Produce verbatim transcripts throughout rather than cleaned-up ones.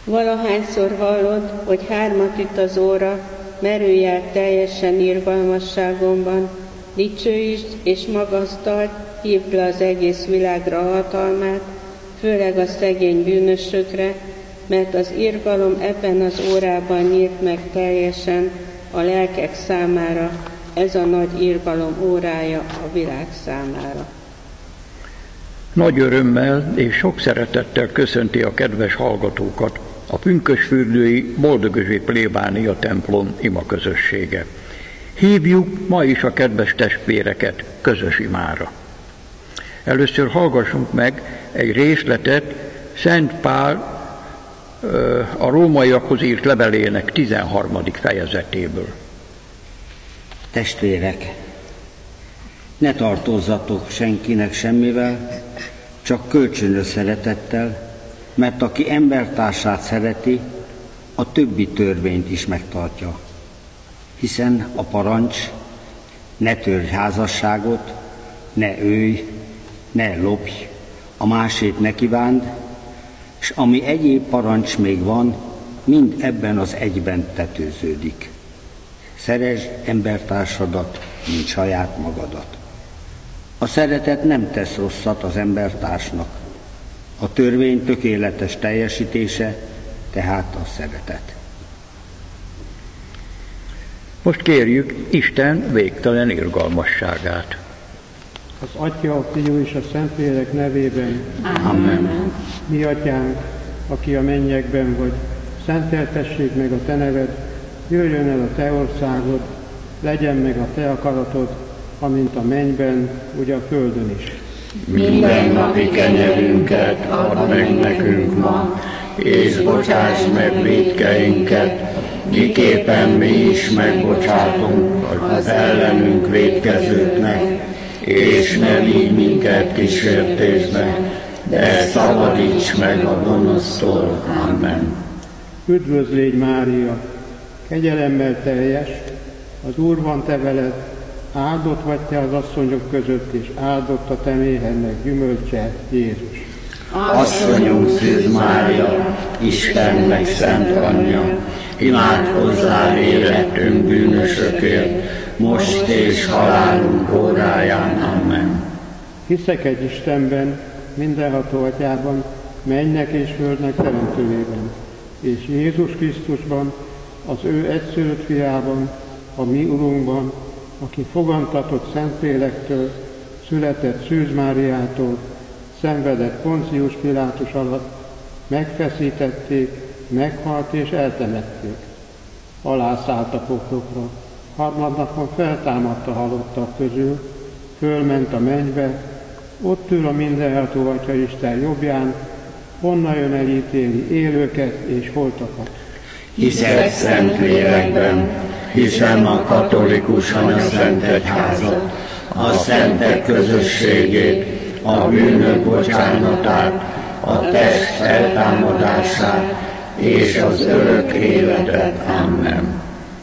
Valahányszor hallod, hogy hármat üt az óra, merülj el teljesen irgalmasságomban, dicsőítsd és magasztald, hívd le az egész világra hatalmát, főleg a szegény bűnösökre, mert az irgalom ebben az órában nyílt meg teljesen a lelkek számára, ez a nagy irgalom órája a világ számára. Nagy örömmel és sok szeretettel köszönti a kedves hallgatókat a pünkösdfürdői Boldogözsi plébánia templom imaközössége. Hívjuk ma is a kedves testvéreket közös imára. Először hallgassunk meg egy részletet Szent Pál a rómaiakhoz írt levelének tizenharmadik fejezetéből. Testvérek, ne tartozzatok senkinek semmivel, csak kölcsönös szeretettel, mert aki embertársát szereti, a többi törvényt is megtartja. Hiszen a parancs, ne törj házasságot, ne ölj, ne lopj, a másét ne kívánd, és ami egyéb parancs még van, mind ebben az egyben tetőződik. Szeresd embertársadat, mint saját magadat. A szeretet nem tesz rosszat az embertársnak. A törvény tökéletes teljesítése, tehát a szeretet. Most kérjük Isten végtelen irgalmasságát. Az Atya, a Fiú és a Szentlélek nevében. Amen. Mi Atyánk, aki a mennyekben vagy, szenteltessék meg a Te neved, jöjjön el a Te országod, legyen meg a Te akaratod, amint a mennyben, úgy a földön is. Minden napi kenyerünket add meg nekünk ma, és bocsáss meg vétkeinket, miképpen mi is megbocsátunk az ellenünk vétkezőknek, és ne vigy minket kísértésbe, de szabadíts meg a gonosztól. Amen. Üdvözlégy Mária, kegyelemmel teljes, az Úr van te veled, áldott vagy te az asszonyok között, és áldott a te méhennek gyümölcse, Jézus. Asszonyunk Szűz Mária, Istennek szent anyja, imádkozzál érettünk bűnösökért, most és halálunk óráján. Amen. Hiszek egy Istenben, mindenható Atyában, mennynek és földnek teremtőjében, és Jézus Krisztusban, az ő egyszülött fiában, a mi Urunkban, aki fogantatott Szentlélektől, született Szűz Máriától, szenvedett Poncius Pilátus alatt, megfeszítették, meghalt és eltemették. Alászállt a poklokra, harmadnapon feltámadt a halottak közül, fölment a mennybe, ott ül a mindenható Atya Isten jobbján, onnan jön elítélni élőket és holtakat. Hiszek Szentlélekben, hiszem a katolikus anyaszentegyházat, a szentek közösségét, a bűnök bocsánatát, a test feltámadását és az örök életet. Amen.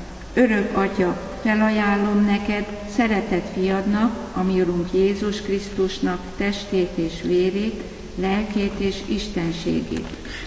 Örök Atya, felajánlom neked szeretett fiadnak, a mi Urunk Jézus Krisztusnak testét és vérét, lelkét és istenségét.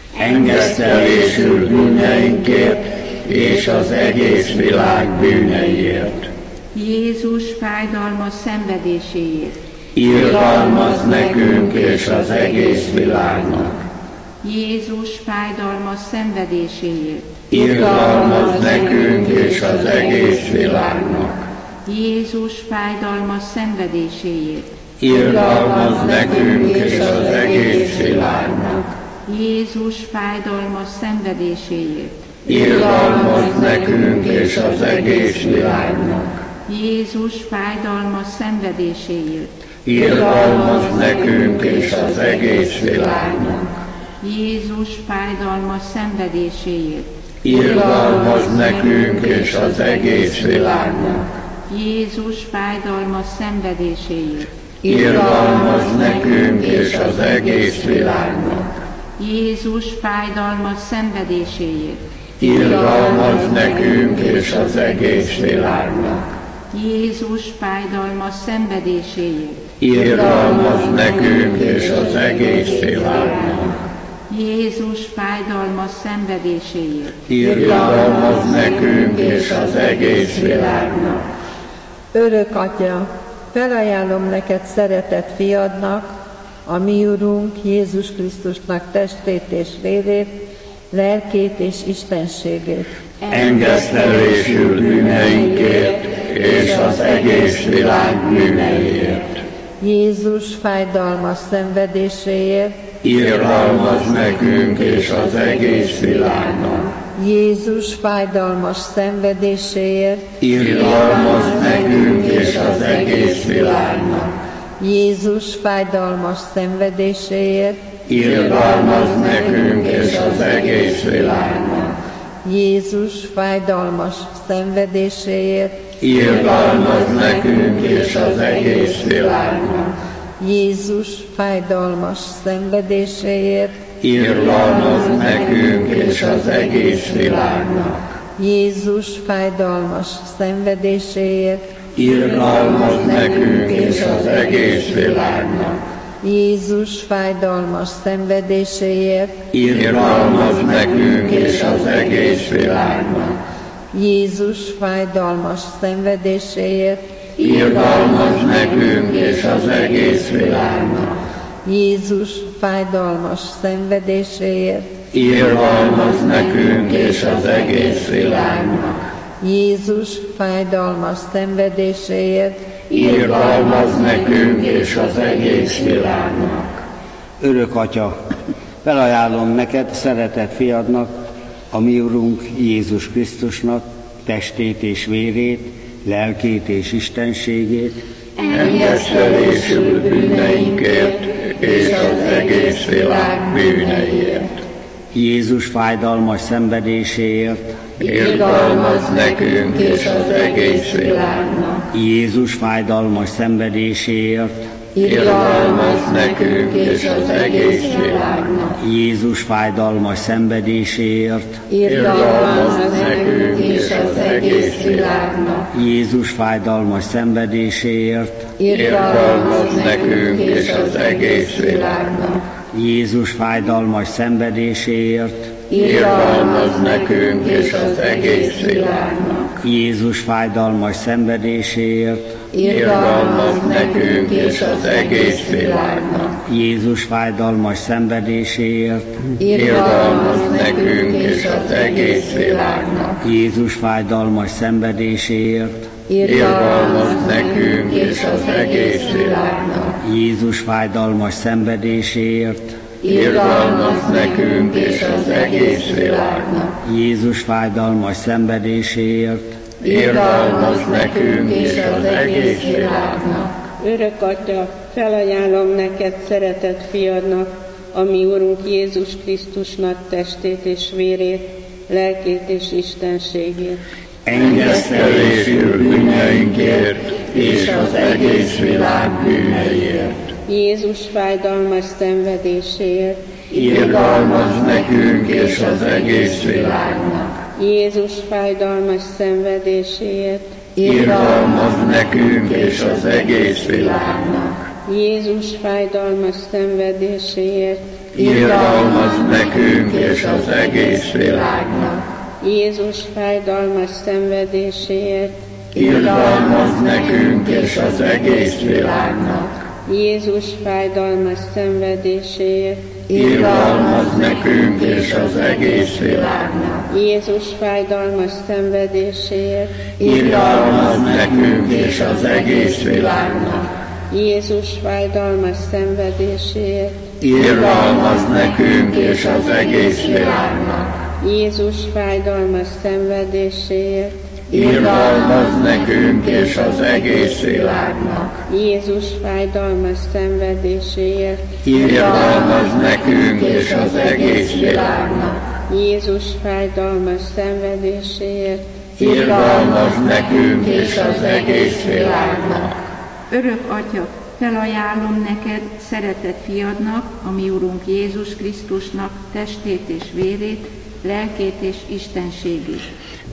Engesztelésül bűneinkért és az egész világ bűneiért. Jézus fájdalmas szenvedéséért. Irgalmazz nekünk és az egész világnak. Jézus fájdalmas szenvedéséért. Irgalmazz nekünk és az egész világnak. Jézus fájdalmas szenvedéséért. Irgalmazz nekünk és az egész világnak. Jézus fájdalmas szenvedéséért. Irgalmazz nekünk és az egész világnak. Jézus fájdalmas szenvedéséért. Irgalmazz nekünk és az egész világnak. Jézus fájdalmas szenvedéséért. Irgalmazz nekünk és az egész világnak. Jézus fájdalmas szenvedéséért. Irgalmazz nekünk és az egész világnak. Jézus fájdalmas szenvedéséért. Irgalmazz nekünk és az egész világnak. Jézus fájdalmas szenvedéséért. Irgalmazz nekünk és az egész világnak. Jézus fájdalmas szenvedéséért. Irgalmazz nekünk és az egész világnak. Örök Atya, felajánlom neked szeretett fiadnak, a mi Urunk Jézus Krisztusnak testét és vérét, lelkét és istenségét. Engesztelésül bűneinkért és az egész világ bűneiért. Jézus fájdalmas szenvedéséért. Irgalmazz nekünk és az egész világnak. Jézus fájdalmas szenvedéséért. Irgalmazz nekünk és az egész világnak. Jézus fájdalmas szenvedéséért. Irgalmazz nekünk és az egész világnak. Jézus fájdalmas szenvedéséért. Irgalmazz nekünk és az egész világnak. Jézus fájdalmas szenvedéséért. Irgalmazz nekünk és az egész világnak. Jézus fájdalmas szenvedéséért. Irgalmazz nekünk és az egész világnak. Jézus fájdalmas szenvedéséért. Irgalmazz nekünk és az egész világnak. Jézus fájdalmas szenvedéséért. Irgalmazz nekünk és az egész világnak. Jézus fájdalmas szenvedéséért. Irgalmazz nekünk és az egész világnak. Jézus fájdalmas szenvedéséért. Irgalmazz nekünk és az egész világnak. Örök Atya, felajánlom neked szeretett fiadnak, a mi Urunk Jézus Krisztusnak testét és vérét, lelkét és istenségét, engesztelésül bűneinkért és az egész világ bűneiért. Jézus fájdalmas szenvedéséért. Irgalmazz nekünk és az egész világnak. Jézus fájdalmas szenvedéséért. Irgalmazz nekünk és az egész világnak. Jézus fájdalmas szenvedéséért. Irgalmazz nekünk és az egész világnak. Jézus fájdalmas szenvedéséért. Irgalmazz nekünk és az egész világnak. Jézus fájdalmas szenvedéséért. Irgalmazz nekünk és az egész világnak. Jézus fájdalmas szenvedéséért. Irgalmazz nekünk és az egész világnak. Jézus fájdalmas szenvedéséért. Irgalmazz nekünk és az egész világnak. Jézus fájdalmas szenvedéséért. Irgalmazz nekünk és az egész világnak. Jézus fájdalmas szenvedéséért. Irgalmazz nekünk és az egész világnak. Jézus fájdalmas szenvedéséért. Irgalmazz nekünk és az egész világnak. Örök Atya, felajánlom neked szeretett fiadnak, a mi Urunk Jézus Krisztusnak testét és vérét, lelkét és istenségét. Engesztelésül bűneinkért és az egész világ bűneiért. Jézus fájdalmas szenvedéséért. Irgalmazz nekünk és az egész világnak. Jézus fájdalmas szenvedéséért. Irgalmazz nekünk és az egész világnak. Jézus fájdalmas szenvedéséért. Irgalmazz nekünk és az egész világnak. Jézus fájdalmas szenvedéséért. Irgalmazz nekünk és az egész világnak. Jézus fájdalmas szenvedéséért. Irgalmazz nekünk és az egész világnak. Jézus fájdalmas szenvedéséért. Irgalmazz nekünk és az egész világnak. Jézus fájdalmas szenvedéséért. Irgalmazz nekünk és az egész világnak. Jézus fájdalmas szenvedéséért. Irgalmazz nekünk és az egész világnak. Jézus fájdalmas szenvedéséért. Irgalmazz nekünk és az egész világnak. Jézus fájdalmas szenvedéséért. Irgalmazz nekünk és az egész világnak. Örök Atya, felajánlom neked szeretett fiadnak, a mi Urunk Jézus Krisztusnak testét és vérét, lelkét és istenségét.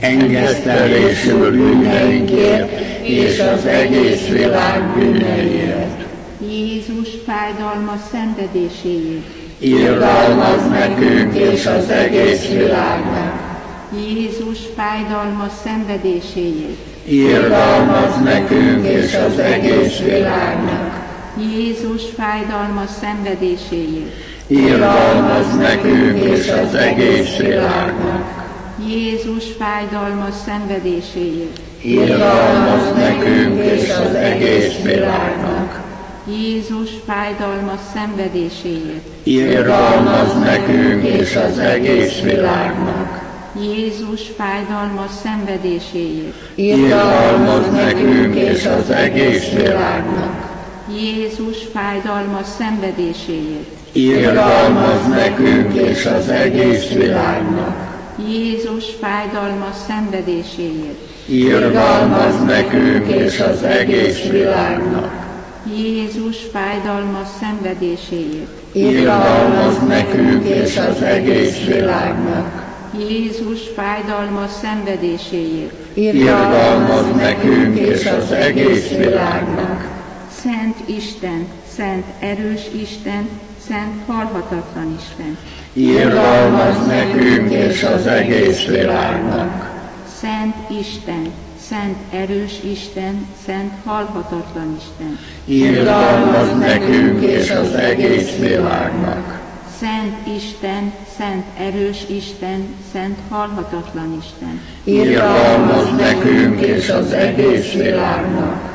Engesztelésül bűneinkért és az egész világ bűneiért. Jézus fájdalmas szenvedéséért. irgalmazz nekünk és az egész világnak. Jézus fájdalmas szenvedéséért, irgalmazz nekünk és az egész világnak. Jézus fájdalmas szenvedéséért, irgalmazz nekünk és az egész világnak. Jézus fájdalmas szenvedéséért, irgalmazz nekünk és az egész világnak. Jézus fájdalmas szenvedéséért, irgalmazz nekünk és az egész világnak. Jézus fájdalmas szenvedéséért, irgalmazz nekünk és az egész világnak. Jézus fájdalmas szenvedéséért, irgalmazz nekünk és az egész világnak. Jézus fájdalmas szenvedéséért, irgalmazz nekünk és az egész világnak. Jézus fájdalmas szenvedéséért, irgalmazz nekünk és az egész világnak. Jézus fájdalmas szenvedéséért, irgalmazz nekünk és az egész világnak. Szent Isten, szent erős Isten, szent halhatatlan Isten, irgalmazz nekünk és az egész világnak. Szent Isten, szent erős Isten, szent halhatatlan Isten, irgalmazz nekünk és az egész világnak. Szent Isten, szent erős Isten, szent halhatatlan Isten, irgalmazz nekünk és az egész világnak.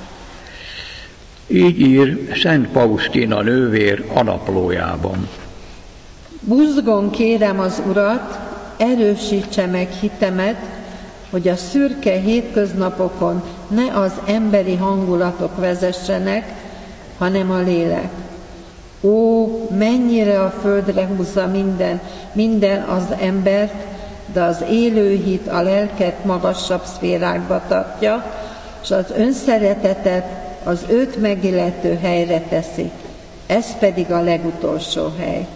Így ír Szent Faustina nővér a naplójában. Buzgón kérem az Urat, erősítse meg hitemet, hogy a szürke hétköznapokon ne az emberi hangulatok vezessenek, hanem a lélek. Ó, mennyire a földre húzza minden, minden az embert, de az élő hit a lelket magasabb szférákba tartja, és az önszeretetet az őt megillető helyre teszi. Ez pedig a legutolsó hely.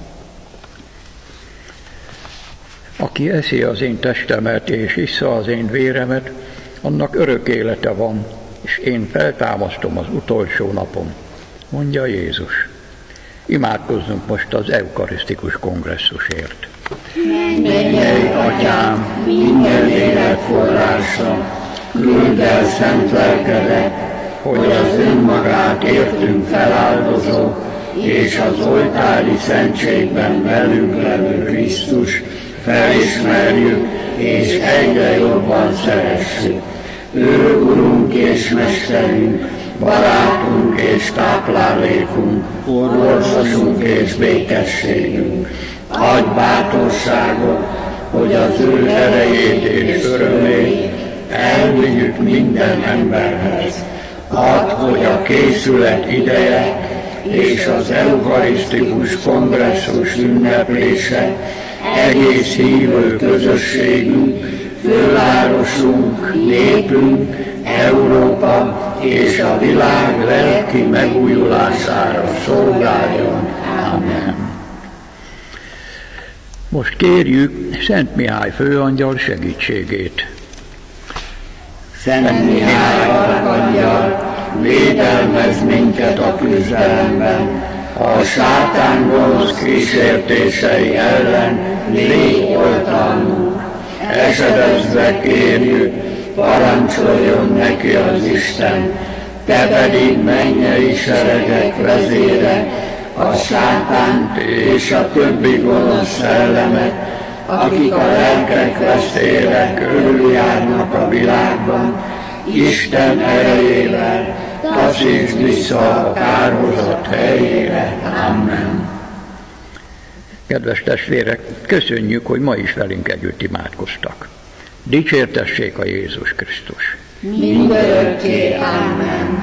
Aki eszi az én testemet és issza az én véremet, annak örök élete van, és én feltámasztom az utolsó napon, mondja Jézus. Imádkozzunk most az eukarisztikus kongresszusért. Mennyei Atyám, minden élet forrása, küldd el szent lelkedet, hogy az önmagát értünk feláldozó, és az oltári szentségben velünk levő Krisztus felismerjük, és egyre jobban szeressük. Ő Urunk és Mesterünk, barátunk és táplálékunk, orvosunk és békességünk. Adj bátorságot, hogy az ő erejét és örömét elvigyük minden emberhez. Add, hogy a készület ideje és az eukarisztikus kongresszus ünneplése egész hívő közösségünk, fővárosunk, népünk, Európa és a világ lelki megújulására szolgáljon. Amen. Most kérjük Szent Mihály főangyal segítségét. Szent Mihály arkangyal, védelmezz minket a küzdelemben, a sátán gonosz kísértései ellen légy oltalmunk. Esedezve kérjük, parancsoljon neki az Isten, te pedig mennyei seregek vezére, a sátánt és a többi gonosz szellemet, akik a lelkek veszélyre körüljárnak a világban, Isten erejével taszítsd vissza a kárhozat helyére. Amen. Kedves testvérek, köszönjük, hogy ma is velünk együtt imádkoztak. Dicsértessék a Jézus Krisztus! Mindörökké. Amen.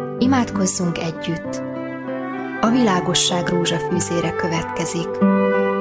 Imádkozzunk együtt! A világosság rózsafűzére következik.